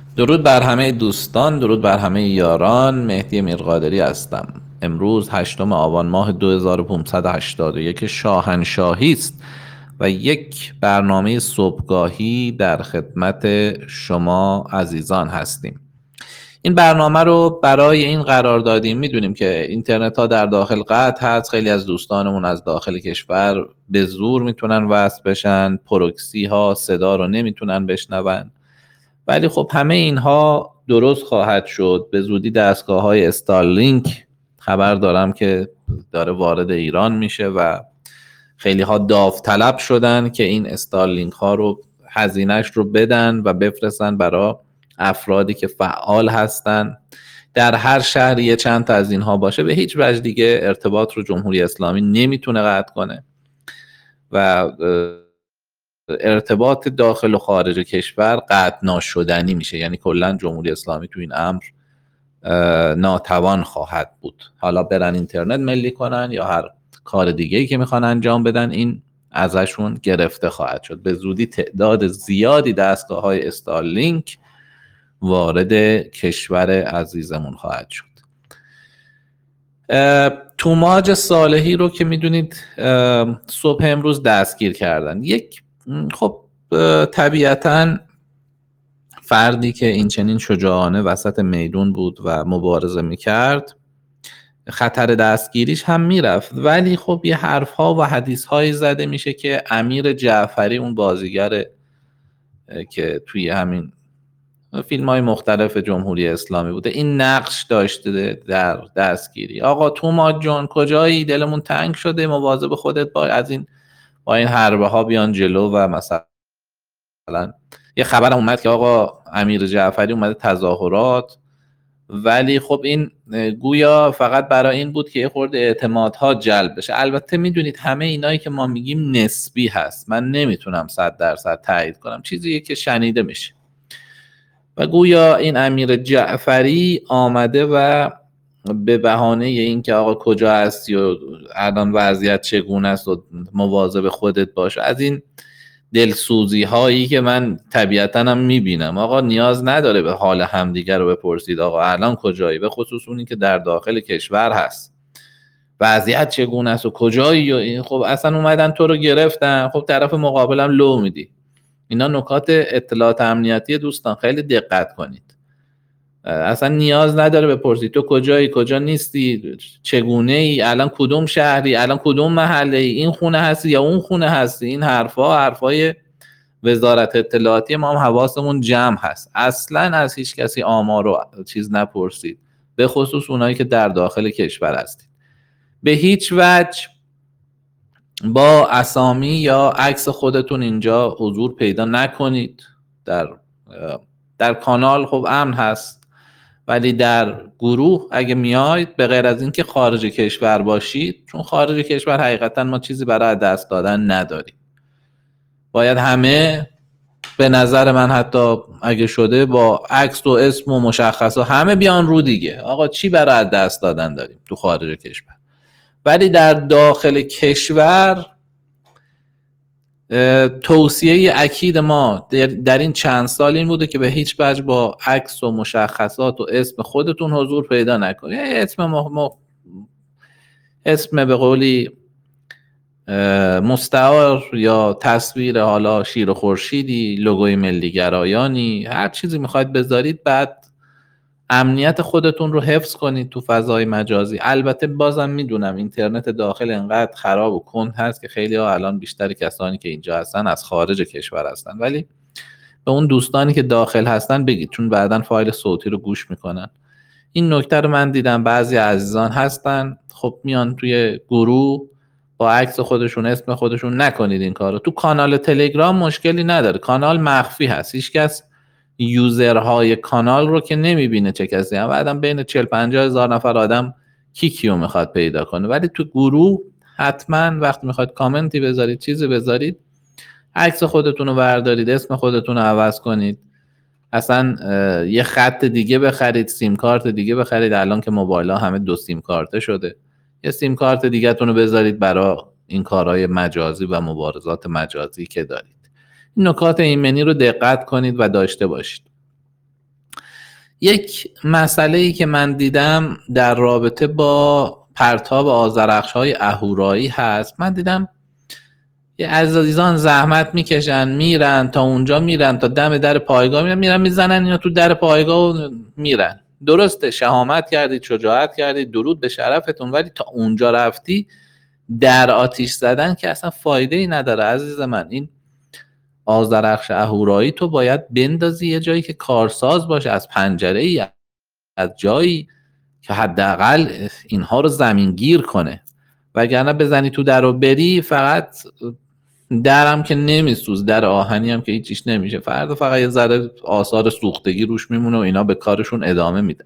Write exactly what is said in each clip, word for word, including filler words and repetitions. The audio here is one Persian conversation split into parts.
درود بر همه دوستان، درود بر همه یاران. مهدی میرقادری هستم. امروز هشتم آبان ماه دو هزار و پانصد و هشتاد و یک شاهنشاهی است و یک برنامه صبحگاهی در خدمت شما عزیزان هستیم. این برنامه رو برای این قرار دادیم، میدونیم که اینترنت ها در داخل قطع هست، خیلی از دوستانمون از داخل کشور به زور میتونن وصل بشن، پروکسی ها صدا رو نمیتونن بشنون، ولی خب همه اینها درست خواهد شد به زودی. دستگاه های استارلینک خبر دارم که داره وارد ایران میشه و خیلی ها داوطلب شدن که این استارلینک ها رو هزینهش رو بدن و بفرستن برای افرادی که فعال هستن. در هر شهری یه چند تا از اینها باشه، به هیچ وجه دیگه ارتباط رو جمهوری اسلامی نمیتونه قطع کنه و ارتباط داخل و خارج کشور قطع ناشدنی میشه. یعنی کلا جمهوری اسلامی تو این امر ناتوان خواهد بود. حالا برن اینترنت ملی کنن یا هر کار دیگه‌ای که میخوان انجام بدن، این ازشون گرفته خواهد شد. به زودی تعداد زیادی دستگاه های استارلینک وارد کشور عزیزمون خواهد شد. توماج صالحی رو که میدونید صبح امروز دستگیر کردن. یک خب طبیعتاً فردی که این چنین شجاعانه وسط میدون بود و مبارزه میکرد، خطر دستگیریش هم میرفت، ولی خب یه حرفها و حدیثهایی زده میشه که امیر جعفری، اون بازیگر که توی همین فیلم های مختلف جمهوری اسلامی بوده، این نقش داشته در دستگیری. آقا توماج جان کجایی؟ دلمون تنگ شده، مواظب خودت باش، از این با این حربه ها بیان جلو. و مثلا یه خبر اومد که آقا امیر جعفری اومده تظاهرات، ولی خب این گویا فقط برای این بود که یه خورده اعتمادها جلب بشه. البته میدونید همه اینایی که ما میگیم نسبی هست، من نمیتونم صد درصد تایید کنم، چیزیه که شنیده میشه. و گویا این امیر جعفری آمده و به بهانه این که آقا کجا هستی و الان وضعیت چگونه است و مواظب خودت باش، از این دلسوزی هایی که من طبیعتاً هم میبینم، آقا نیاز نداره به حال همدیگر رو بپرسید آقا الان کجایی، به خصوص اونی که در داخل کشور هست وضعیت چگونه است و کجایی. و این خب اصلا اومدن تو رو گرفتن، خب طرف مقابلم لو میدی. اینا نکات اطلاعات امنیتی دوستان، خیلی دقت کنید. اصلا نیاز نداره بپرسید تو کجایی، کجا نیستی، چگونه ای، الان کدوم شهری، الان کدوم محله ای، این خونه هستی یا اون خونه هستی. این حرفا حرفای وزارت اطلاعاتی، ما هم حواسمون جمع هست. اصلا از هیچ کسی آمار و چیز نپرسید، به خصوص اونایی که در داخل کشور هستید. به هیچ وجه با اسامی یا عکس خودتون اینجا حضور پیدا نکنید. در در کانال خب امن هست، ولی در گروه اگه میاید، به غیر از این که خارج کشور باشید، چون خارج کشور حقیقتا ما چیزی برای دست دادن نداریم، باید همه به نظر من حتی اگه شده با عکس و اسم و مشخصه همه بیان رو دیگه. آقا چی برای دست دادن داریم تو خارج کشور؟ ولی در داخل کشور توصیه اکید ما در این چند سال این بوده که به هیچ وجه با عکس و مشخصات و اسم خودتون حضور پیدا نکنید. اسم م... اسم به قولی مستعار یا تصویر حالا شیر و خورشیدی، لوگوی ملی گرایانی، هر چیزی میخواید بذارید، بعد امنیت خودتون رو حفظ کنید تو فضای مجازی. البته بازم میدونم اینترنت داخل انقدر خراب و کند هست که خیلی ها الان بیشتر کسانی که اینجا هستن از خارج کشور هستن، ولی به اون دوستانی که داخل هستن بگید، چون بعداً فایل صوتی رو گوش میکنن. این نکته رو من دیدم بعضی عزیزان هستن خب میان توی گروه با عکس خودشون، اسم خودشون. نکنید این کارو. تو کانال تلگرام مشکلی نداره، کانال مخفی هست، هیچ کس یوزرهای کانال رو که نمیبینه چه کسی هم. بعدم بین چهل پنجاه هزار نفر آدم کی کیو میخواد پیدا کنه. ولی تو گروه حتما وقتی میخواد کامنتی بذارید، چیزی بذارید، عکس خودتون رو بردارید، اسم خودتون رو عوض کنید، اصلا یه خط دیگه بخرید، سیم کارت دیگه بخرید. الان که موبایل ها همه دو سیم کارته شده، یه سیم کارت دیگه تون رو بذارید برای این کارهای مجازی و مبارزات مجازی که دارید. این نکات ایمنی رو دقت کنید و داشته باشید. یک مسئله‌ای که من دیدم در رابطه با پرتاب آذرخش‌های اهورایی هست. من دیدم یه عزیزان زحمت میکشن میرن تا اونجا، میرن تا دم در پایگاه، میرن میرن میزنن اینا تو در پایگاه و میرن. درسته شهامت کردید، شجاعت کردید، درود به شرفتون، ولی تا اونجا رفتی در آتیش زدن که اصلا فایده ای نداره عزیز من. این آذرخش اهورایی تو باید بندازی یه جایی که کارساز باشه، از پنجره ای، از جایی که حداقل اینها رو زمینگیر کنه، وگرنه بزنی تو در رو بری، فقط درم که نمیسوز، در آهنی هم که هیچیش نمیشه، فردا فقط یه ذره آثار سوختگی روش میمونه و اینا به کارشون ادامه میدن.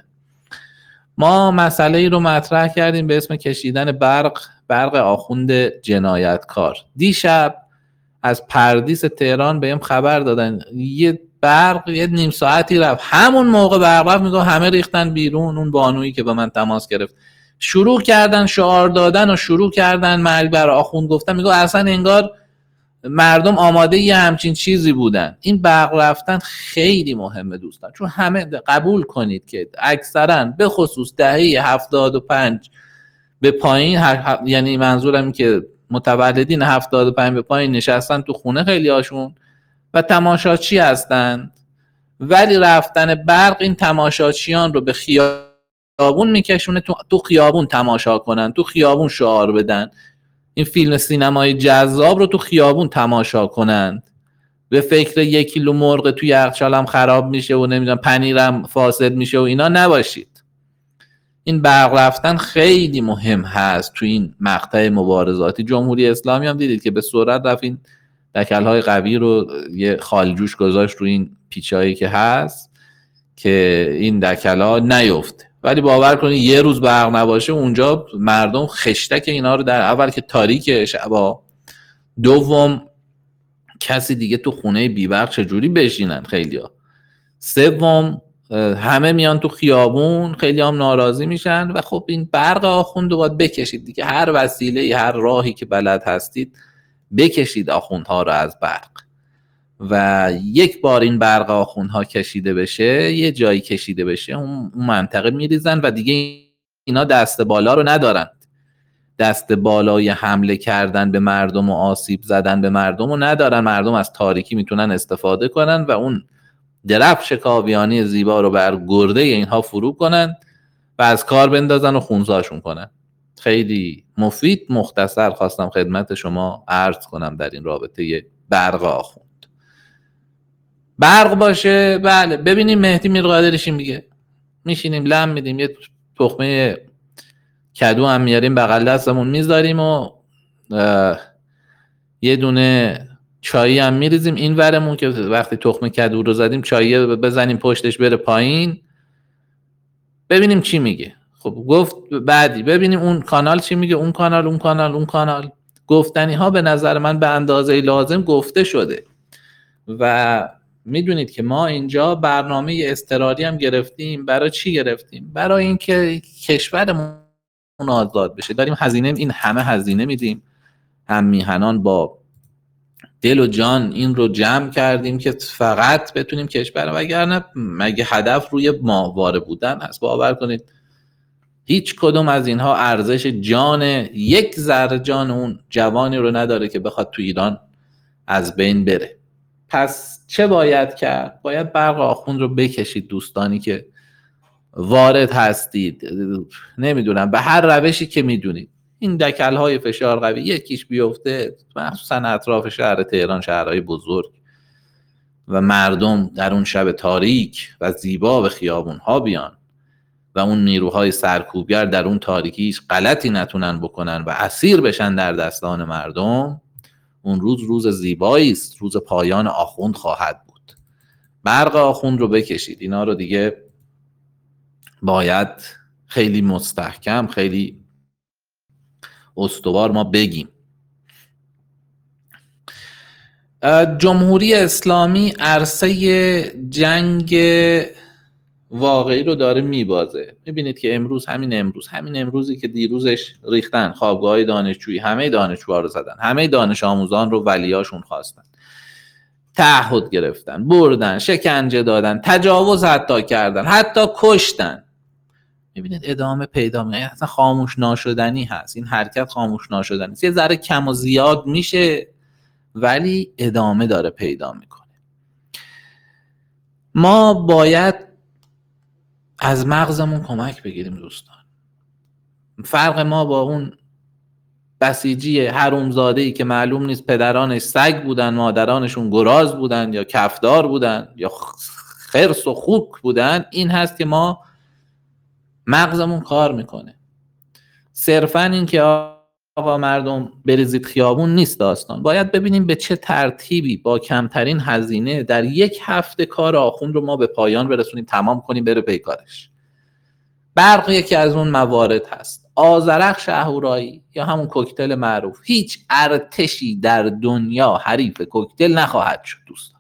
ما مسئله ای رو مطرح کردیم به اسم کشیدن برق، برق آخوند جنایتکار. دیشب از پردیس تهران بهم خبر دادن یه برق یه نیم ساعتی رفت، همون موقع برق رفت میگه همه ریختن بیرون. اون بانویی که به من تماس گرفت شروع کردن شعار دادن و شروع کردن مرگ بر آخوند گفتن، میگه اصلا انگار مردم آماده یه همچین چیزی بودن. این برق رفتن خیلی مهمه دوستان، چون همه قبول کنید که اکثرا به خصوص دهه هفتاد و پنج به پایین، یعنی منظورم که متولدین هفتاد و پنج به پایین نشستن تو خونه خیلی هاشون و تماشاچی هستن، ولی رفتن برق این تماشاچیان رو به خیابون میکشونه، تو, تو خیابون تماشا کنن، تو خیابون شعار بدن، این فیلم سینمایی جذاب رو تو خیابون تماشا کنند، به فکر یک کیلو مرغ توی یخچالم خراب میشه و نمیدونم پنیرم فاسد میشه و اینا نباشید. این برق رفتن خیلی مهم هست تو این مقطع مبارزاتی. جمهوری اسلامی هم دیدید که به سرعت رفت این دکل‌های قوی رو یه خالجوش گذاشت رو این پیچایی که هست که این دکل‌ها نیفته، ولی باور کنید یه روز برق نباشه اونجا مردم خشتک اینا رو در اول که تاریک شبا، دوم کسی دیگه تو خونه بی برق چجوری بشینن خیلیا، سوم همه میان تو خیابون، خیلی هم ناراضی میشن و خب این برق آخوند رو باید بکشید دیگه، هر وسیله هر راهی که بلد هستید بکشید آخوندها رو از برق. و یک بار این برق آخوندها کشیده بشه، یه جایی کشیده بشه، اون منطقه میریزن و دیگه اینا دست بالا رو ندارن، دست بالای حمله کردن به مردم و آسیب زدن به مردم رو ندارن. مردم از تاریکی میتونن استفاده کنن و اون درفش کاویانی زیبا رو بر گرده اینها فرو کنن و از کار بندازن و خونساشون کنن. خیلی مفید مختصر خواستم خدمت شما عرض کنم در این رابطه برق آخوند. برق باشه بله، ببینیم مهدی میرقادری چی میگه، میشینیم لم میدیم، یه تخمه کدو هم میاریم بغل دستمون میذاریم و یه دونه چایی هم میریزیم این ورمون که وقتی تخمه کدو رو زدیم چایی بزنیم پشتش بره پایین، ببینیم چی میگه. خب گفت بعدی ببینیم اون کانال چی میگه، اون کانال اون کانال اون کانال. گفتنی ها به نظر من به اندازه لازم گفته شده و میدونید که ما اینجا برنامه اضطراری هم گرفتیم. برای چی گرفتیم؟ برای اینکه کشورمون آزاد بشه. داریم هزینه، این همه هزینه میدیم، هم میهنان با دل و جان این رو جمع کردیم که فقط بتونیم کشور، وگرنه مگه هدف روی ماهواره بودن هست؟ باور کنید هیچ کدوم از اینها ارزش جان یک ذره جان اون جوانی رو نداره که بخواد تو ایران از بین بره. پس چه باید کرد؟ باید برق آخوند رو بکشید دوستانی که وارد هستید، نمیدونم به هر روشی که میدونید. این دکل‌های فشار قوی یکیش بیفته، مخصوصا اطراف شهر تهران، شهرهای بزرگ، و مردم در اون شب تاریک و زیبا به خیابون‌ها بیان و اون نیروهای سرکوبگر در اون تاریکی هیچ غلطی نتونن بکنن و اسیر بشن در دستان مردم، اون روز روز زیبایی است، روز پایان آخوند خواهد بود. برق آخوند رو بکشید. اینا رو دیگه باید خیلی مستحکم، خیلی استوار ما بگیم. جمهوری اسلامی عرصه جنگ واقعی رو داره میبازه. میبینید که امروز، همین امروز همین امروزی که دیروزش ریختن خوابگاه دانشجویی، همه دانشجوها رو زدن، همه دانش آموزان رو ولیاشون خواستن. تعهد گرفتن، بردن، شکنجه دادن، تجاوز حتی کردن، حتی کشتن. میبینید ادامه پیدا میکنه. اصلا خاموش ناشدنی هست، این حرکت خاموش ناشدنی است. یه ذره کم و زیاد میشه ولی ادامه داره پیدا میکنه. ما باید از مغزمون کمک بگیریم دوستان. فرق ما با اون بسیجی حرومزاده‌ای که معلوم نیست پدرانش سگ بودن، مادرانشون گراز بودن یا کفدار بودن یا خرس و خوک بودن، این هست که ما مغزمون کار میکنه. صرفا این که آقا مردم بریزید خیابون نیست داستان. باید ببینیم به چه ترتیبی با کمترین هزینه در یک هفته کار آخوند رو ما به پایان برسونیم، تمام کنیم، بره پی کارش. برق یکی از اون موارد هست. آذرخش اهورایی یا همون کوکتل معروف، هیچ ارتشی در دنیا حریف کوکتل نخواهد شد دوستان.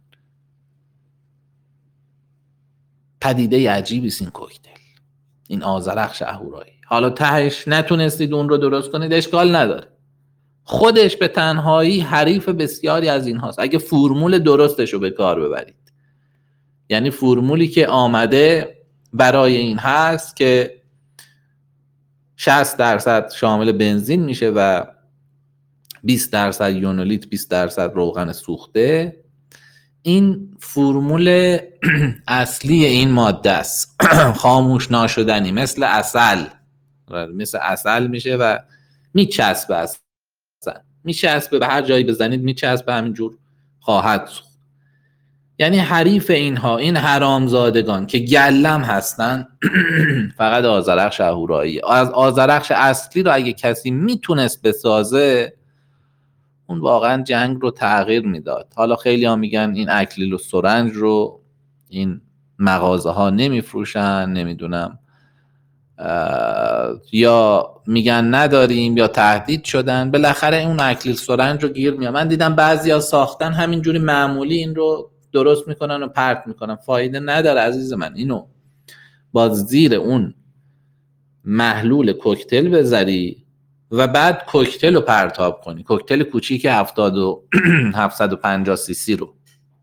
پدیده عجیبی است این کوکتل، این آذرخش اهورایی. حالا تهش نتونستید اون رو درست کنید، اشکال نداره. خودش به تنهایی حریف بسیاری از این هاست اگه فرمول درستش رو به کار ببرید. یعنی فرمولی که آمده برای این هست که شصت درصد شامل بنزین میشه و بیست درصد یونولیت، بیست درصد روغن سوخته. این فرمول اصلی این ماده است. خاموش ناشدنی، مثل عسل، مثل عسل میشه و میچسبه. اصلا میچسبه، به هر جایی بزنید میچسبه، همینجور خواهد سوخت. یعنی حریف اینها، این حرامزادگان که گلم هستن، فقط آذرخش اهورایی. از آذرخش اصلی رو اگه کسی میتونست بسازه، اون واقعا جنگ رو تغییر میداد. حالا خیلی ها میگن این اکلیل و سرنج رو این مغازه ها نمیفروشن، نمیدونم، یا میگن نداریم یا تهدید شدن. بالاخره اون اکلیل سرنج رو گیر میاد. من دیدم بعضیا ساختن همینجوری معمولی این رو درست میکنن و پرت میکنن. فایده نداره عزیز من. اینو باز زیر اون محلول کوکتل بذاری و بعد کوکتل رو پرتاب کنی، کوکتل کوچیک هفتاد و هفتصد و پنجاه سی سی رو.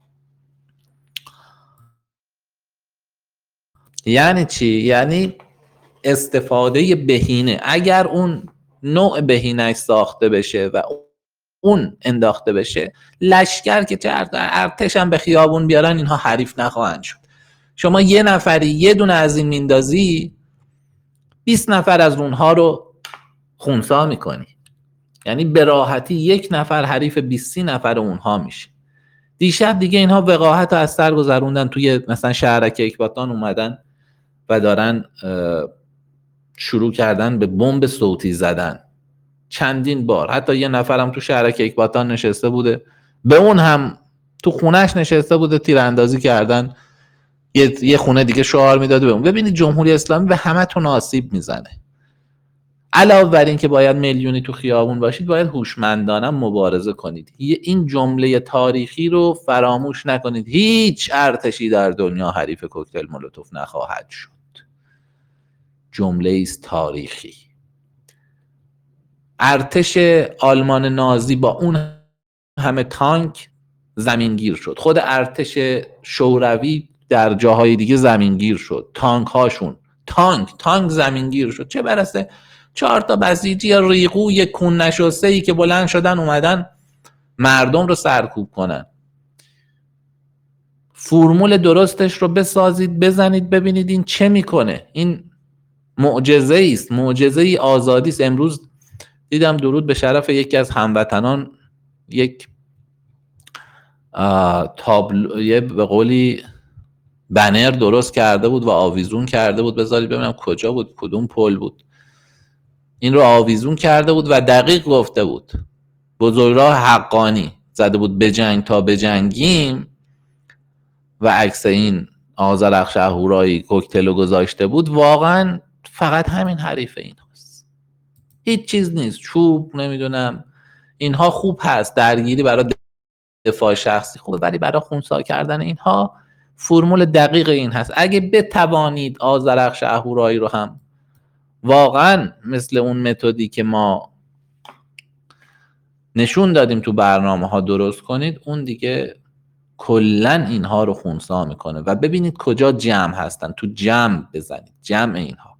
یعنی چی؟ یعنی استفاده بهینه. اگر اون نوع بهینه ساخته بشه و اون انداخته بشه، لشکر که چه ارتش هم به خیابون بیارن، اینها حریف نخواهند شد. شما یه نفری یه دونه از این میندازی، بیست نفر از اونها رو خونسا میکنی. یعنی به راحتی یک نفر حریف بیست نفر اونها میشه. دیشب دیگه اینها وقاحت رو از سر گذروندن، توی مثلا شهرک اکباتان اومدن و دارن شروع کردن به بمب صوتی زدن چندین بار. حتی یه نفرم تو شهرک اکباتان نشسته بوده، به اون هم تو خونش نشسته بوده، تیراندازی کردن، یه, یه خونه دیگه شعار میداده به اون. ببینید جمهوری اسلامی به همه تون آسیب میزنه. علاوه بر این که باید میلیونی تو خیابون باشید، باید هوشمندانه مبارزه کنید. این جمله تاریخی رو فراموش نکنید. هیچ ارتشی در دنیا حریف کوکتل مولوتوف نخواهد شد. جمله است تاریخی. ارتش آلمان نازی با اون همه تانک زمینگیر شد. خود ارتش شوروی در جاهای دیگه زمینگیر شد. تانک هاشون تانک تانک زمینگیر شد. چه برسه چهار تا بسیجی ریقو یک کون نشسته ای که بلند شدن اومدن مردم رو سرکوب کنن. فرمول درستش رو بسازید، بزنید، ببینید این چه میکنه. این معجزه است، معجزه آزادی است. امروز دیدم درود به شرف یکی از هموطنان یک تابلو، یه به قولی بنر درست کرده بود و آویزون کرده بود. بذارید ببینم کجا بود، کدوم پل بود. این رو آویزون کرده بود و دقیق گفته بود، بزرگراه حقانی زده بود بجنگ تا بجنگیم، و عکس این آذرخش اهورایی کوکتلو گذاشته بود. واقعا فقط همین حریف این هست، هیچ چیز نیست. چوب نمیدونم اینها خوب هست، درگیری برای دفاع شخصی خوبه، ولی برای خونسا کردن اینها فرمول دقیق این هست. اگه بتوانید آذرخش اهورایی رو هم واقعا مثل اون متدی که ما نشون دادیم تو برنامه ها درست کنید، اون دیگه کلن اینها رو خونسا میکنه. و ببینید کجا جمع هستن، تو جمع بزنید، جمع اینها،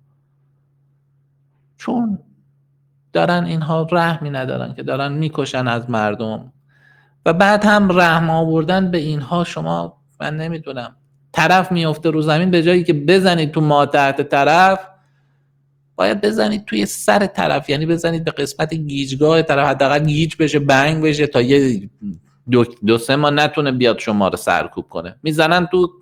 چون دارن اینها رحمی ندارن که دارن میکشن از مردم. و بعد هم رحم آوردن به اینها، شما من نمیدونم طرف میفته رو زمین، به جایی که بزنید تو ما تحت طرف، باید بزنید توی سر طرف، یعنی بزنید به قسمت گیجگاه طرف، حداقل گیج بشه، بنگ بشه، تا یه دو, دو سه ماه نتونه بیاد شما رو سرکوب کنه. میزنن تو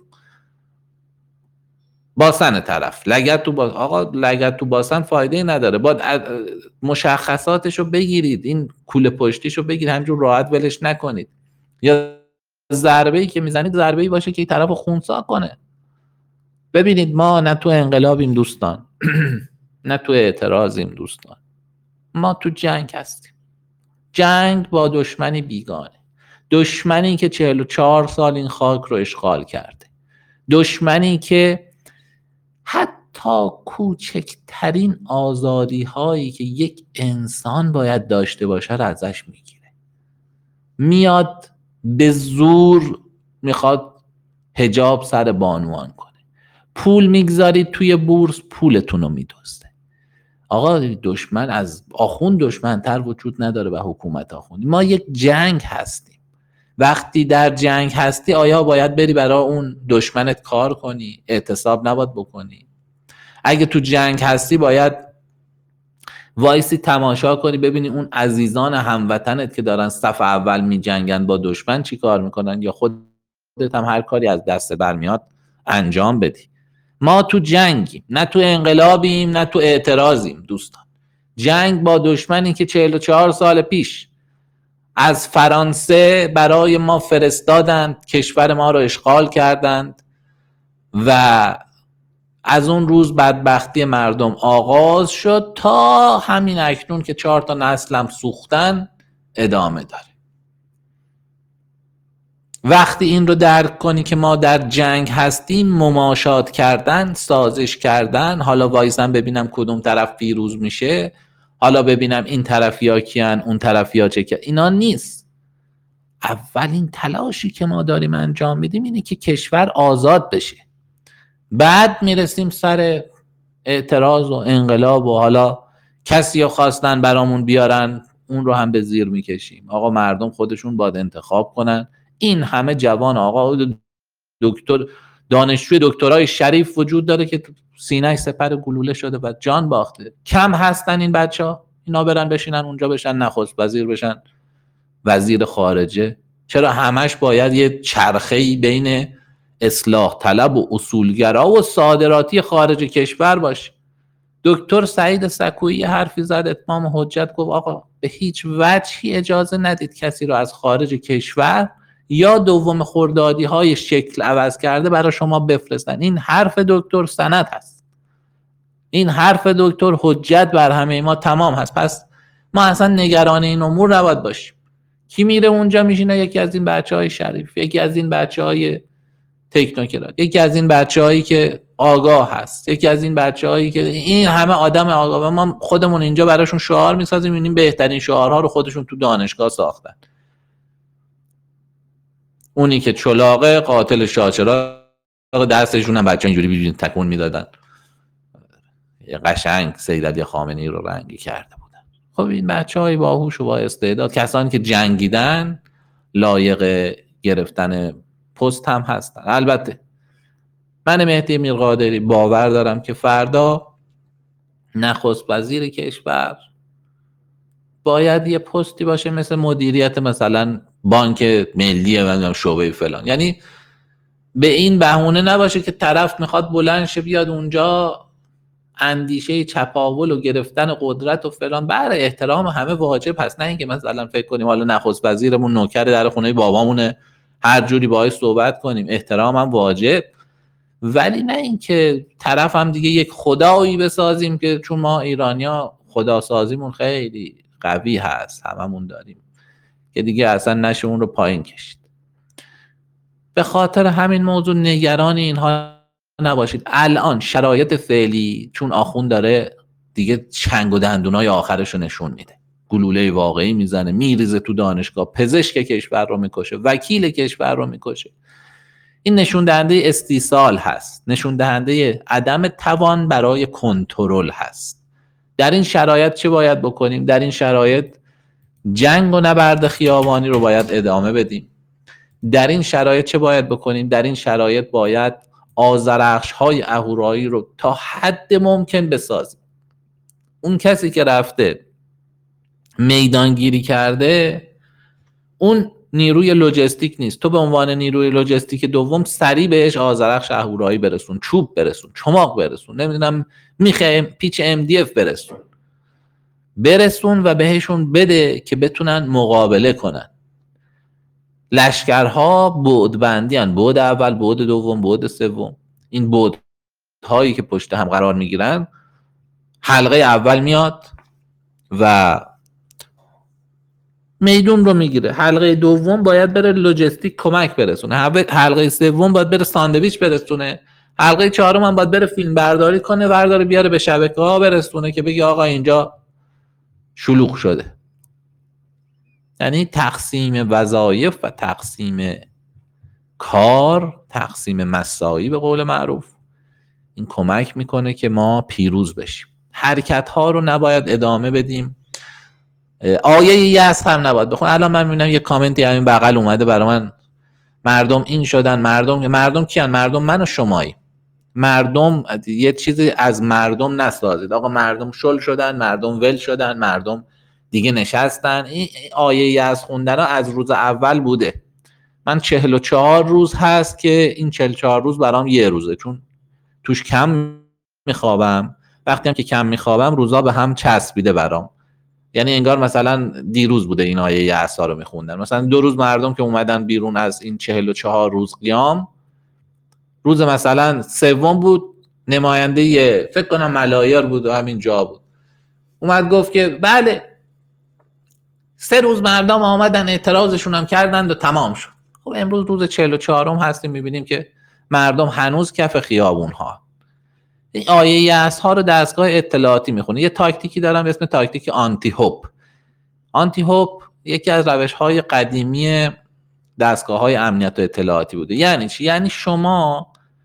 باسن طرف، لگد تو باسن. آقا لگد تو باسن فایده نداره، باید مشخصاتشو بگیرید، این کوله پشتیشو بگیرید، همینجور راحت ولش نکنید. یا ضربه‌ای که میزنید ضربه‌ای باشه که این طرفو خونسا کنه. ببینید ما نه تو انقلابیم دوستان نه تو اعتراضیم دوستان، ما تو جنگ هستیم. جنگ با دشمنی بیگانه، دشمنی که چهل و چهار سال این خاک رو اشغال کرده، دشمنی که حتی کوچکترین آزادی هایی که یک انسان باید داشته باشه رو ازش میگیره. میاد به زور میخواد حجاب سر بانوان کنه، پول میگذارید توی بورس، پولتون رو میدزده. آقا دشمن از آخوند دشمن‌تر وجود نداره به حکومت آخوندی. ما یک جنگ هستیم. وقتی در جنگ هستی آیا باید بری برای اون دشمنت کار کنی؟ اعتصاب نباید بکنی. اگه تو جنگ هستی باید وایسی تماشا کنی ببینی اون عزیزان هموطنت که دارن صف اول می جنگن با دشمن چی کار میکنن، یا خودت هم هر کاری از دست برمیاد انجام بدی. ما تو جنگیم، نه تو انقلابیم نه تو اعتراضیم دوستان. جنگ با دشمنی که چهل و چهار سال پیش از فرانسه برای ما فرستادند، کشور ما رو اشغال کردند و از اون روز بدبختی مردم آغاز شد تا همین اکنون که چهار تا نسلم سوختن ادامه داره. وقتی این رو درک کنی که ما در جنگ هستیم، مماشات کردن، سازش کردن، حالا وایسم ببینم کدوم طرف پیروز میشه، حالا ببینم این طرفیا کیان اون طرفیا چه کیان، اینا نیست. اولین تلاشی که ما داریم انجام میدیم اینه که کشور آزاد بشه. بعد میرسیم سر اعتراض و انقلاب و حالا کسی رو خواستن برامون بیارن اون رو هم به زیر میکشیم. آقا مردم خودشون باید انتخاب کنن. این همه جوان آقا دکتر دانشجوی دکترای شریف وجود داره که سینه‌اش سپر گلوله شده و جان باخته. کم هستن این بچه‌ها؟ اینا برن بشینن اونجا بشن نخست وزیر، بشن وزیر خارجه؟ چرا همش باید یه چرخه‌ای بین اصلاح طلب و اصولگرا و صادراتی خارج کشور باشه؟ دکتر سعید سکویی حرفی زد اتمام حجت، گفت آقا به هیچ وجهی اجازه ندید کسی رو از خارج کشور یا دوم خردادی های شکل عوض کرده برای شما بفرستن. این حرف دکتر سند هست، این حرف دکتر حجت بر همه ما تمام هست. پس ما اصلا نگران این امور نباید باشیم. کی میره اونجا میشینه؟ یکی از این بچه های شریف، یکی از این بچه های تکنوکرات، یکی از این بچه‌هایی که آگاه هست، یکی از این بچه‌هایی که این همه آدم آگاه. ما خودمون اینجا براشون شعار می‌سازیم، می‌بینیم بهترین شعارها رو خودشون تو دانشگاه ساختن. اونی که چلاقه قاتل شاچراغ، دستشون هم بچه‌ها اینجوری بیرون تکون میدادن، قشنگ سید علی خامنه‌ای رو رنگی کرده بودن. خب این بچه‌های باهوش و با استعداد، کسانی که جنگیدن، لایق گرفتن پست هم هستن. البته من مهدی میرقادری باور دارم که فردا نخست وزیر کشور باید یه پستی باشه مثل مدیریت مثلا بانک ملی و شعبه فلان، یعنی به این بهونه نباشه که طرف میخواد بلند شه بیاد اونجا اندیشه چپاول و گرفتن قدرت و فلان. برای احترام همه واجب هست، نه اینکه مثلا فکر کنیم حالا نخست وزیرمون نوکر در خونه بابامونه هر جوری باهاش صحبت کنیم. احترام هم واجب، ولی نه اینکه طرف هم دیگه یک خدایی بسازیم که چون ما ایرانیا خدا سازیمون خیلی قوی هست، هممون داریم، که دیگه اصلا نشه اون رو پایین کشید. به خاطر همین موضوع نگران اینها نباشید. الان شرایط فعلی چون آخوند داره دیگه چنگ و دندونای آخرش رو نشون میده، گلوله واقعی میزنه، میریزه تو دانشگاه، پزشک کشور رو میکشه، وکیل کشور رو میکشه. این نشون دهنده استیصال هست، نشون دهنده عدم توان برای کنترل هست. در این شرایط چه باید بکنیم؟ در این شرایط جنگ و نبرد خیابانی رو باید ادامه بدیم. در این شرایط چه باید بکنیم؟ در این شرایط باید آذرخش های اهورایی رو تا حد ممکن بسازیم. اون کسی که رفته میدانگیری کرده اون نیروی لوجستیک نیست. تو به عنوان نیروی لوجستیک دوم سریع بهش آذرخش اهورایی برسون، چوب برسون، چماق برسون، نمیدونم میخه پیچ ام دی اف برسون برسون و بهشون بده که بتونن مقابله کنن. لشکرها بعد بندی هن، بعد اول، بعد دوم، بعد سوم. این بعد هایی که پشت هم قرار میگیرن، حلقه اول میاد و میدون رو میگیره، حلقه دوم باید بره لوجستیک کمک برسونه، حلقه سوم باید بره ساندویچ برسونه، حلقه چهارم هم باید بره فیلم برداری کنه، برداره بیاره به شبکه ها برسونه که بگی آقا اینجا شلوغ شده. یعنی تقسیم وظایف و تقسیم کار، تقسیم مساعی به قول معروف، این کمک میکنه که ما پیروز بشیم. حرکت ها رو نباید ادامه بدیم. آیه یأس هم نباید بخون. الان من میبینم یه کامنتی همین بغل اومده برای من، مردم این شدن، مردم مردم کیان؟ مردم من و شمایی. مردم یه چیزی از مردم نسازید. آقا مردم شل شدن، مردم ول شدن، مردم دیگه نشستن. این آیه یأس خوندن ها از روز اول بوده. من چهل و چهار روز هست که این چهل و چهار روز برام یه روزه، چون توش کم میخوابم. وقتی هم که کم میخوابم روزا به هم چسبیده برام. یعنی انگار مثلا دیروز بوده این آیه یأس رو میخوندن. مثلا دو روز مردم که اومدن بیرون از این چهل و چهار روز قیام، روز مثلا سوم بود، نماینده فکر کنم ملایر بود و همین جا بود، اومد گفت که بله سه روز مردم آمدن اعتراضشون هم کردند و تمام شد. خب امروز روز چهل و چهارم هستیم، میبینیم که مردم هنوز کف خیابون ها. این آیه یأس ها رو دستگاه اطلاعاتی میخونه. یه تاکتیکی دارم به اسم تاکتیک آنتی هوپ. آنتی هوپ یکی از روش های قدیمی دستگاه های امنیت و اطلاعاتی بوده. یعنی چی؟ یعنی شما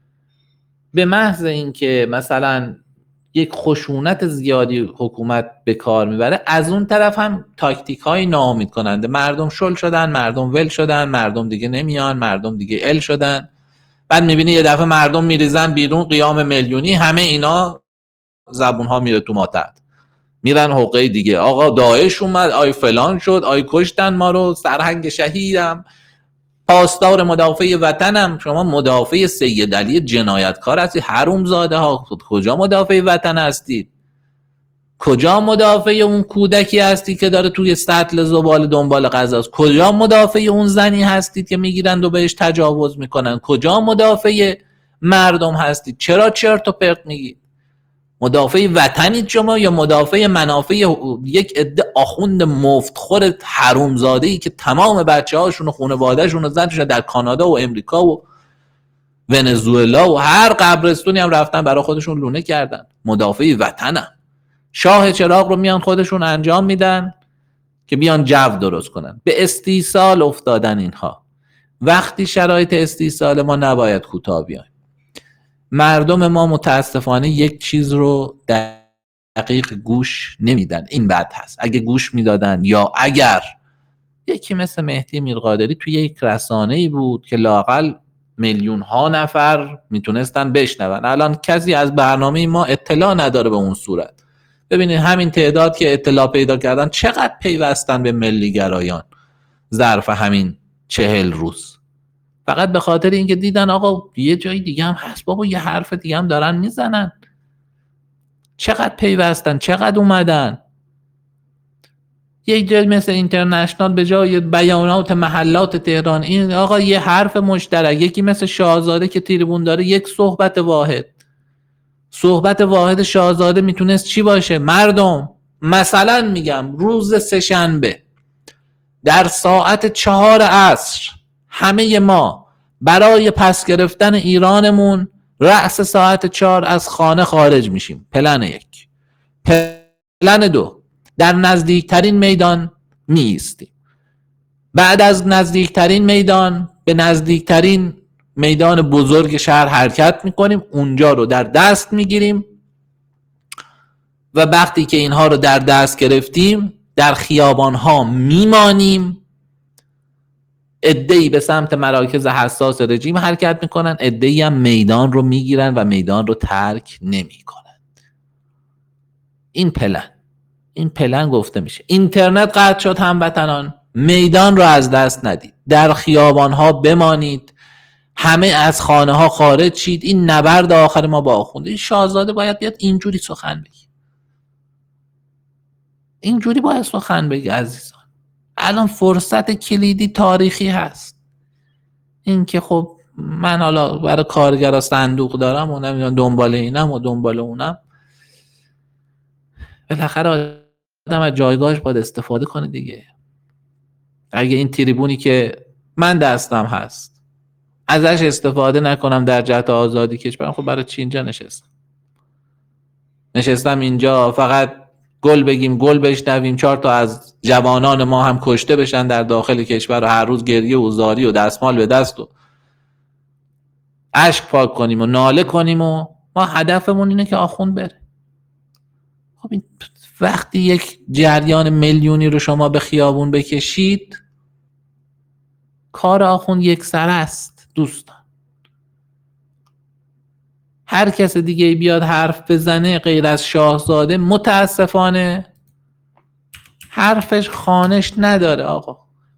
به محض اینکه مثلا یک خشونت زیادی حکومت به کار میبره، از اون طرف هم تاکتیک های ناامید کننده، مردم شل شدن، مردم ول شدن، مردم دیگه نمیان، مردم دیگه ال شدن. بعد میبینی یه دفعه مردم میریزن بیرون، قیام میلیونی، همه اینا زبون ها میره تو ماتحت، میرن حقه دیگه. آقا داعش اومد، آی فلان شد، آی کشتن ما رو، سرهنگ شهیدم، پاسدار مدافع وطنم. شما مدافع سید علی جنایتکار هستی، حرومزاده ها. خود کجا مدافع وطن هستید؟ کجا مدافع اون کودکی هستی که داره توی سطل زباله دنبال غذاست؟ کجا مدافع اون زنی هستید که میگیرند و بهش تجاوز میکنن؟ کجا مدافع مردم هستید؟ چرا چرت و پرت میگید؟ مدافع وطنید شما یا مدافع منافع یک عده آخوند مفتخور حرومزاده‌ای که تمام بچه‌هاشون و خانواده‌شون و زنشون در کانادا و امریکا و ونزوئلا و هر قبرستونی هم رفتن برای خودشون لونه کردن؟ مدافع وطنن. شاه چراغ رو میان خودشون انجام میدن که بیان جو درست کنن. به استیصال افتادن اینها. وقتی شرایط استیصال ما نباید کوتاه بیایم. مردم ما متاسفانه یک چیز رو دقیق گوش نمیدن. این بد هست. اگه گوش میدادن، یا اگر یکی مثل مهدی میرقادری توی یک رسانه‌ای بود که لااقل میلیون ها نفر میتونستن بشنون، الان کسی از برنامه ما اطلاع نداره به اون صورت. ببینید همین تعداد که اطلاع پیدا کردن چقدر پیوستن به ملی گرایان ظرف همین چهل روز، فقط به خاطر اینکه دیدن آقا یه جای دیگه هم هست، بابا یه حرف دیگه هم دارن میزنن. چقدر پیوستن، چقدر اومدن. یک جای مثل اینترنشنال به جای بیانات محلات تهران، این آقا یه حرف مشترک. یکی مثل شاهزاده که تریبون داره، یک صحبت واحد. صحبت واحد شاهزاده میتونست چی باشه؟ مردم، مثلا میگم روز سه‌شنبه در ساعت چهار عصر همه ما برای پس گرفتن ایرانمون رأس ساعت چهار از خانه خارج میشیم. پلن یک. پلن دو، در نزدیکترین میدان می ایستیم. بعد از نزدیکترین میدان به نزدیکترین میدان بزرگ شهر حرکت میکنیم، اونجا رو در دست میگیریم و وقتی که اینها رو در دست گرفتیم در خیابانها میمانیم. عده‌ای به سمت مراکز حساس رژیم حرکت میکنن، عده‌ای هم میدان رو میگیرن و میدان رو ترک نمیکنن. این پلن این پلن گفته میشه. اینترنت قطع شد هموطنان، میدان رو از دست ندید، در خیابانها بمانید، همه از خانه ها خارج شید. این نبرد آخر ما با آخونده. این شاهزاده باید بیاد اینجوری سخن بگی، اینجوری باید سخن بگی عزیزان. الان فرصت کلیدی تاریخی هست. این که خب من حالا برای کارگرا صندوق دارم و نمیدونم دنبال اینم و دنبال اونم، بالاخره آدم از جایگاهش باید استفاده کنه دیگه. اگه این تریبونی که من دستم هست ازش استفاده نکنم در جهت آزادی کشورم، خب برای چی اینجا نشستم؟ نشستم اینجا فقط گل بگیم، گل بشنویم، چهار تا از جوانان ما هم کشته بشن در داخل کشور و هر روز گریه و زاری و دستمال به دست و اشک پاک کنیم و ناله کنیم و ما هدفمون اینه که آخوند بره. خب این وقتی یک جریان میلیونی رو شما به خیابون بکشید، کار آخوند یک سر است دوستان. هر کس دیگه بیاد حرف بزنه غیر از شاهزاده متاسفانه حرفش خانش نداره. آقا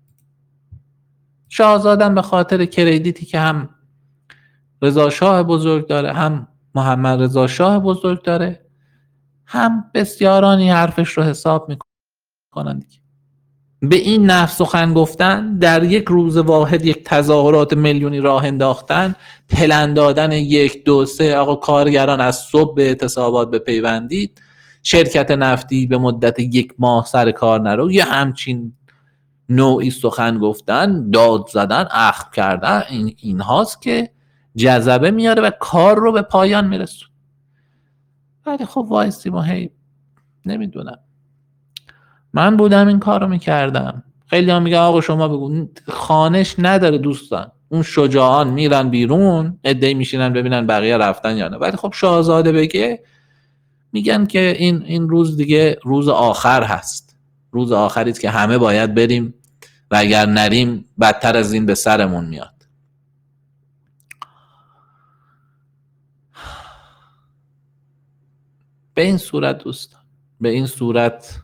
شاهزاده به خاطر کردیتی که هم رضا شاه بزرگ داره، هم محمد رضا شاه بزرگ داره، هم بسیارانی حرفش رو حساب میکنن دیگه. به این نحو سخن گفتن، در یک روز واحد یک تظاهرات میلیونی راه انداختن، پلن دادن یک دو سه، آقا کارگران از صبح به اعتصابات بپیوندید، شرکت نفتی به مدت یک ماه سر کار نرو، یه همچین نوعی سخن گفتن، داد زدن، اخم کردن، این این هاست که جذبه میاره و کار رو به پایان میرسون. ولی خب وایسیم و هی نمیدونم، من بودم این کار رو میکردم. خیلی هم میگه آقا شما بگو، خانش نداره دوستان. اون شجاعان میرن بیرون، عده‌ای میشینن ببینن بقیه رفتن یا نه. ولی خب شاهزاده بگه میگن که این این روز دیگه روز آخر هست، روز آخری است که همه باید بریم و اگر نریم بدتر از این به سرمون میاد. به این صورت دوستان، به این صورت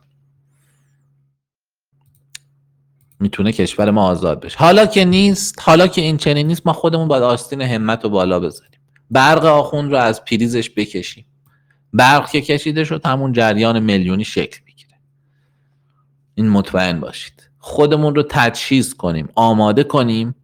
میتونه کشور ما آزاد بشه. حالا که نیست، حالا که این چنین نیست، ما خودمون باید آستین همت رو بالا بذاریم، برق آخوند رو از پریزش بکشیم. برق که کشیده شد همون جریان میلیونی شکل میگیره. این مطمئن باشید. خودمون رو تجهیز کنیم، آماده کنیم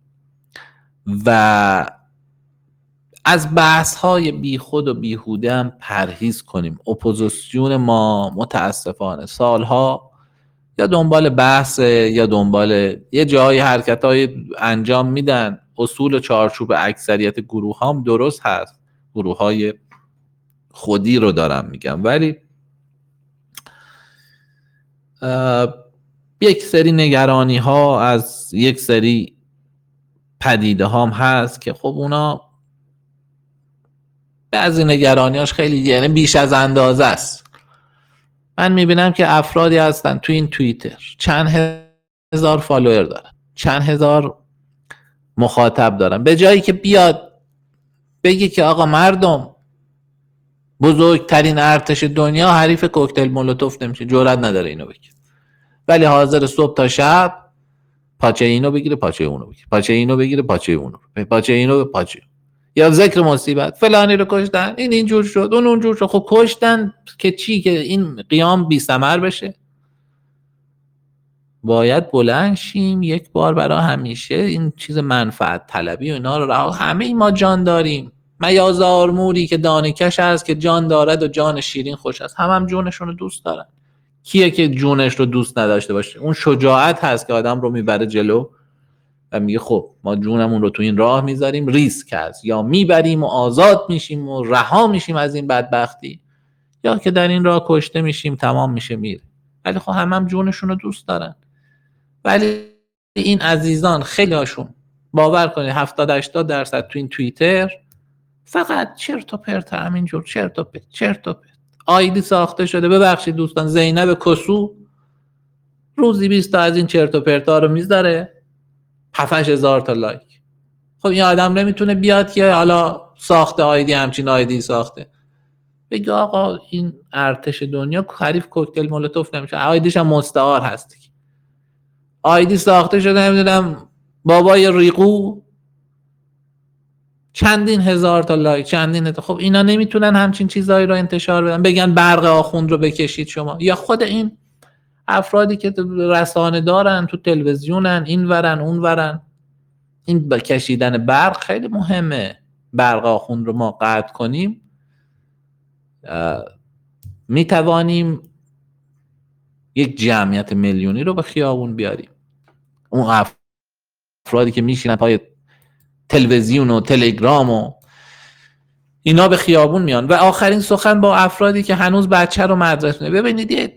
و از بحث‌های بیخود و بیهوده هم پرهیز کنیم. اپوزیسیون ما متاسفانه سالها یا دنبال بحث یا دنبال یه جایی حرکت‌های انجام میدن. اصول چارچوب اکثریت گروه هم درست هست، گروه‌های خودی رو دارم میگم، ولی یک سری نگرانی ها از یک سری پدیده هم هست که خب اونا بعضی نگرانیاش خیلی یعنی بیش از اندازه است. من میبینم که افرادی هستن تو این توییتر چند هزار فالوور دارن، چند هزار مخاطب دارن، به جایی که بیاد بگی که آقا مردم بزرگترین ارتش دنیا حریف کوکتل مولوتوف نمیشه، جرئت نداره اینو بگه، ولی حاضر صبح تا شب پاچه اینو بگیره پاچه اونو بگیره، پاچه اینو بگیره پاچه اونو، پاچه اینو پاچه، یا ذکر مصیبت فلانی رو کشتن، این اینجور شد، اون اونجور شد. خب کشتن که چی؟ که این قیام بی ثمر بشه؟ باید بلند شیم یک بار برای همیشه این چیز منفعت طلبی و اینا رو رها. همه ای ما جان داریم، میازار موری که دانه کش هست که جان دارد و جان شیرین خوش است. هم هم جونشون رو دوست دارن. کیه که جونش رو دوست نداشته باشه؟ اون شجاعت هست که آدم رو میبره جلو و میگه خب ما جونمون رو تو این راه میذاریم، ریسک هست، یا میبریم و آزاد میشیم و رها میشیم از این بدبختی، یا که در این راه کشته میشیم، تمام میشه میره. ولی خب هم هم جونشون رو دوست دارن. ولی این عزیزان خیلی هاشون باور کنید هفتاد هشتاد درصد تو این توییتر فقط چرت و پرت، همینجور چرت و پرت چرت و پرت. آیدی ساخته شده، ببخشید دوستان، زینب کسو روزی بیست تا از این چرت و پرت ها رو میذاره، هفت هزار تا لایک. خب این آدم نمیتونه بیاد که حالا ساخته آیدی، همچین آیدی ساخته، بگه آقا این ارتش دنیا حریف کوکتل مولوتوف نمیشه، آیدیش هم مستعار هست. آیدی ساخته شده نمیدونم بابای ریقو، چندین هزار تا لایک، چندین هزار. خب اینا نمیتونن همچین چیزایی رو انتشار بدن، بگن برق آخوند رو بکشید شما. یا خود این افرادی که رسانه دارن، تو تلویزیونن، این ورن اون ورن، این کشیدن برق خیلی مهمه. برق آخوند رو ما قطع کنیم، میتوانیم یک جمعیت میلیونی رو به خیابون بیاریم. اون افرادی که میشینن پای تلویزیون و تلگرام و اینا به خیابون میان. و آخرین سخن با افرادی که هنوز بچه رو مدرسه میده. ببینید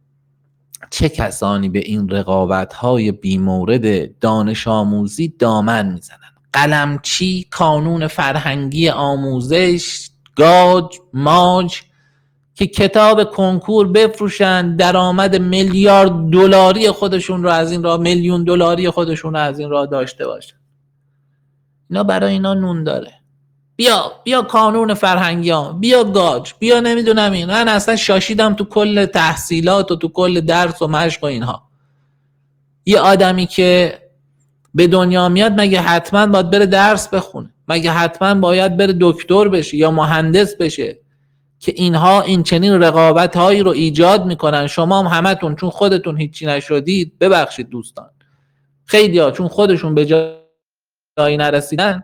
چه کسانی به این رقابت‌های بیمورد دانش آموزی دامن میزنن. قلمچی، کانون فرهنگی آموزش، گاج، ماج، که کتاب کنکور بفروشن، درآمد میلیارد دلاری خودشون رو از این راه، میلیون دلاری خودشون رو از این راه داشته باشن. اینا برای اینا نون داره. بیا بیا کانون فرهنگی ها، بیا گاج، بیا نمیدونم این. من اصلا شاشیدم تو کل تحصیلات و تو کل درس و مشق و اینها. یه آدمی که به دنیا میاد مگه حتما باید بره درس بخونه؟ مگه حتما باید بره دکتر بشه یا مهندس بشه که اینها این چنین رقابت هایی رو ایجاد میکنن؟ شما هم همتون چون خودتون هیچی نشدید، ببخشید دوستان، خیلی ها چون خودشون به جایی نرسیدن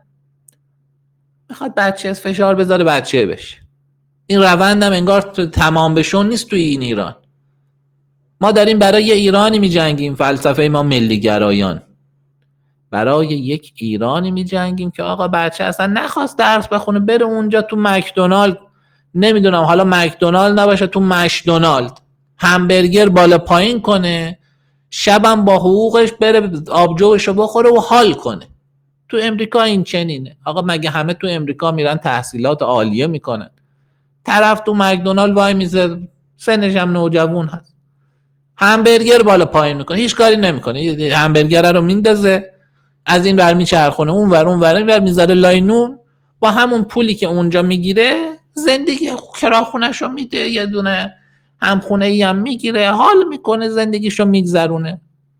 میخواد بچه فشار بذاره بچه بشه. این روندم انگار تمام بشون نیست توی این ایران. ما داریم برای یه ایرانی میجنگیم، فلسفه ما ملی گرایان، برای یک ایرانی میجنگیم که آقا بچه اصلا نخواست درس بخونه، بره اونجا تو مکدونالد، نمیدونم حالا مکدونالد نباشه، تو مشدونالد همبرگر بالا پایین کنه، شبم با حقوقش بره آبجوشو بخوره و حال کنه. تو امریکا این چنینه. آقا مگه همه تو امریکا میرن تحصیلات عالیه میکنن؟ طرف تو مکدونالد وای میزه، سنش هم نوجوان هست، همبرگر بالا پایین میکنه، هیچ کاری نمیکنه، همبرگر رو میندازه از این ور میچرخونه اون ور، اون ور این ور میذاره لاینون، با همون پولی که اونجا میگیره زندگی کراخونه‌شو میده، یه دونه همخونه ای هم میگیره، حال میکنه، زندگیشو میگذرونه.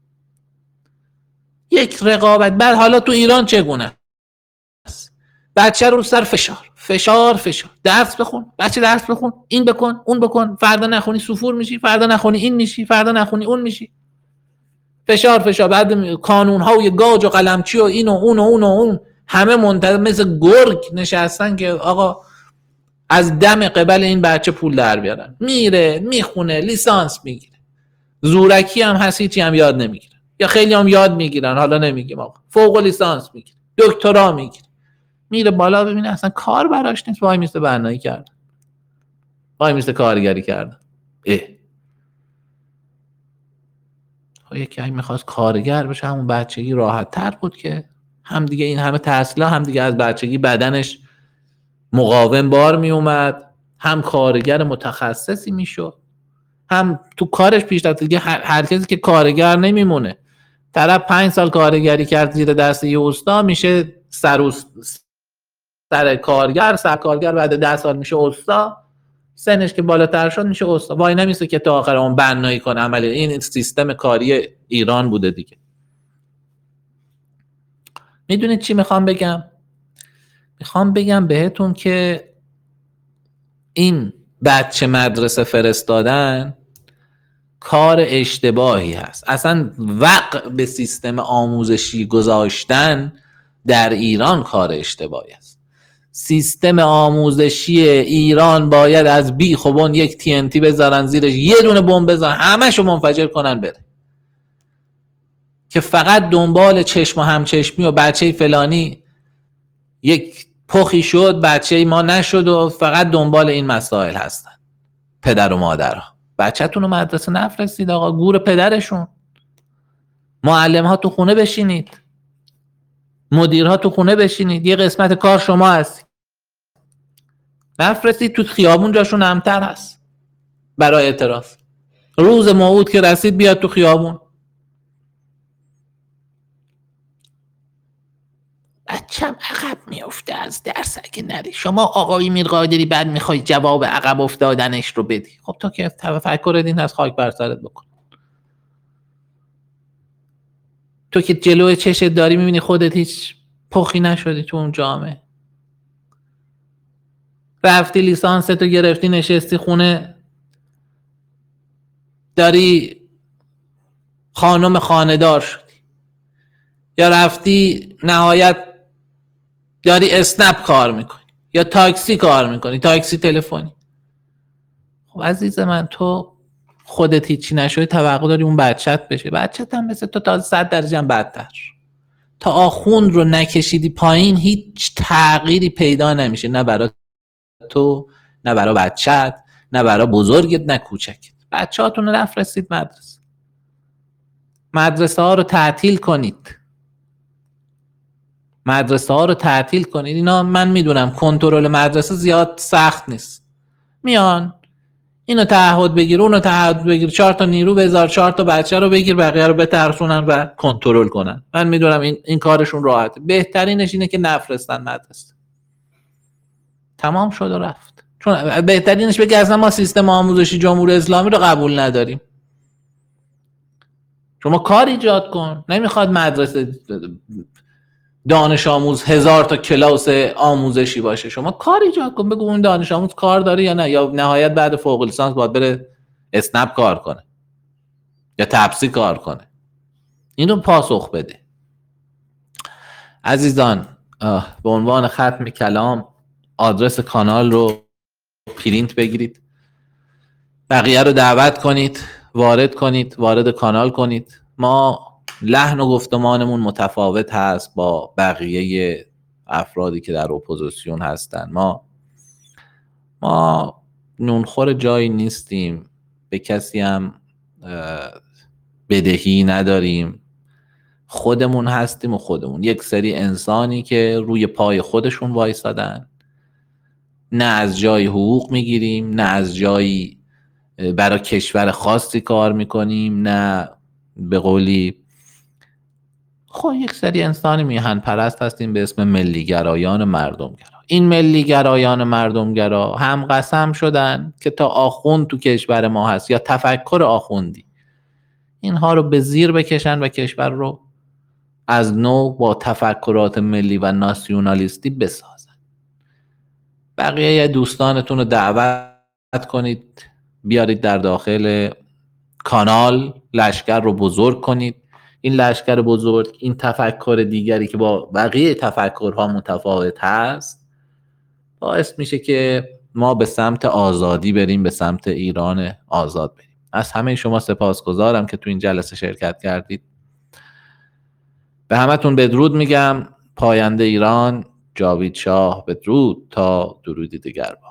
یک رقابت. بعد حالا تو ایران چگونه است؟ بچه رو سر فشار فشار فشار، درس بخون بچه، درس بخون، این بکن اون بکن، فردا نخونی سفور میشی، فردا نخونی این میشی، فردا نخونی اون میشی، فشار فشار. بعد کانون های گاج و قلمچی و این و اون و اون و اون همه منتظر مثل گرگ نشستن که آقا از دم قبل این بچه پول در بیارن. میره میخونه، لیسانس میگیره، زورکی هم هست، هیچی هم یاد نمیگیره، یا خیلی هم یاد میگیرن، حالا نمیگیم آقا، فوق لیسانس میگیره، دکترا میگیره، میره بالا، ببینه اصلا کار براش نیست، وای میسته بنایی کردن، وای میسته کارگری کردن. اه یکی اگه میخواست کارگر بشه همون بچگی راحت تر بود که هم دیگه این همه تحصیلا، هم دیگه از بچگی بدنش مقاوم بار میومد، هم کارگر متخصصی میشد، هم تو کارش پیشرفت. دیگه هر, هر کسی که کارگر نمیمونه. طرف پنج سال کارگری کرد زیر دست یه استا، میشه سر سر کارگر، سر کارگر، بعد ده سال میشه استا، سنش که بالاتر شد میشه استا. وای نمیسته که تا آخر اون بنایی کنه عملی. این سیستم کاری ایران بوده دیگه. میدونید چی میخوام بگم؟ میخوام بگم بهتون که این بچه مدرسه فرستادن کار اشتباهی هست. اصلا وقع به سیستم آموزشی گذاشتن در ایران کار اشتباهی است. سیستم آموزشی ایران باید از بی خوبون یک تی ان تی بذارن زیرش، یه دونه بمب بزنن، همه‌شو منفجر کنن بره، که فقط دنبال چشم و همچشمی و بچه فلانی یک پخی شد، بچه ما نشد، و فقط دنبال این مسائل هستن پدر و مادرها. بچه‌تون رو مدرسه نفرستید آقا، گور پدرشون. معلم ها تو خونه بشینید، مدیرها تو خونه بشینید، یه قسمت کار شما هست. نفرستید تو خیابون، جاشون امتر هست برای اعتراض. روز موعود که رسید بیاد تو خیابون. بچم عقب میفته از درس اگه نری. شما آقای میرقادری بعد میخوای جواب عقب افتادنش رو بدی. خب تو که تفکر دین از خاک بر سرت بکن. تو که جلوی چشت داری میبینی خودت هیچ پخی نشدی تو اون جامعه. رفتی لیسانس تو گرفتی نشستی خونه داری خانم خانه‌دار شدی، یا رفتی نهایت داری اسنپ کار میکنی یا تاکسی کار میکنی، تاکسی تلفنی. خب عزیز من تو خودت هیچی نشدی توقع داری اون بچت بشه؟ بچت هم مثل تو تا صد درجه هم بدتر. تا آخوند رو نکشیدی پایین هیچ تغییری پیدا نمیشه، نه برای تو، نه برای بچت، نه برای بزرگت، نه کوچکت. بچه هاتون رو نفرستید مدرسه. مدرسه ها رو تعطیل کنید. مدرسه ها رو تعطیل کنید. اینا من میدونم کنترل مدرسه زیاد سخت نیست. میان اینو تعهد بگیر، اونو تعهد بگیر، چهار تا نیرو بذار، چهار تا بچه رو بگیر، بقیه رو بترسونن و کنترل کنن. من میدونم این این کارشون راحته. بهترینش اینه که نفرستن مدرسه. تمام شد و رفت. چون بهترینش بگه اصلا ما سیستم آموزشی جمهوری اسلامی رو قبول نداریم. شما کار ایجاد کن. نمیخواد مدرسه دانش آموز هزار تا کلاس آموزشی باشه. شما کار ایجاد کن. بگو اون دانش آموز کار داره یا نه، یا نهایت بعد فوق لیسانس باید بره اسنپ کار کنه یا تپسی کار کنه. اینو پاسخ بده. عزیزان، به عنوان ختم کلام آدرس کانال رو پرینت بگیرید، بقیه رو دعوت کنید، وارد کنید، وارد کانال کنید. ما لحن و گفتمانمون متفاوت هست با بقیه افرادی که در اپوزیسیون هستن. ما ما نونخور جایی نیستیم، به کسی هم بدهی نداریم. خودمون هستیم و خودمون یک سری انسانی که روی پای خودشون وایسادن. نه از جای حقوق میگیریم، نه از جایی برای کشور خاصی کار میکنیم، نه به قولی خب یک سری انسانی میهن پرست هستیم به اسم ملیگرایان مردمگرا. این ملیگرایان مردمگرا هم قسم شدن که تا آخوند تو کشور ما هست یا تفکر آخوندی اینها رو به زیر بکشن و کشور رو از نو با تفکرات ملی و ناسیونالیستی بسازن. بقیه دوستانتون رو دعوت کنید بیارید در داخل کانال، لشکر رو بزرگ کنید. این لشکر بزرگ، این تفکر دیگری که با بقیه تفکرها متفاوت هست، باعث میشه که ما به سمت آزادی بریم، به سمت ایران آزاد بریم. از همه شما سپاسگزارم که تو این جلسه شرکت کردید. به همتون بدرود میگم. پاینده ایران، جاوید شاه. بدرود تا درودی دیگر.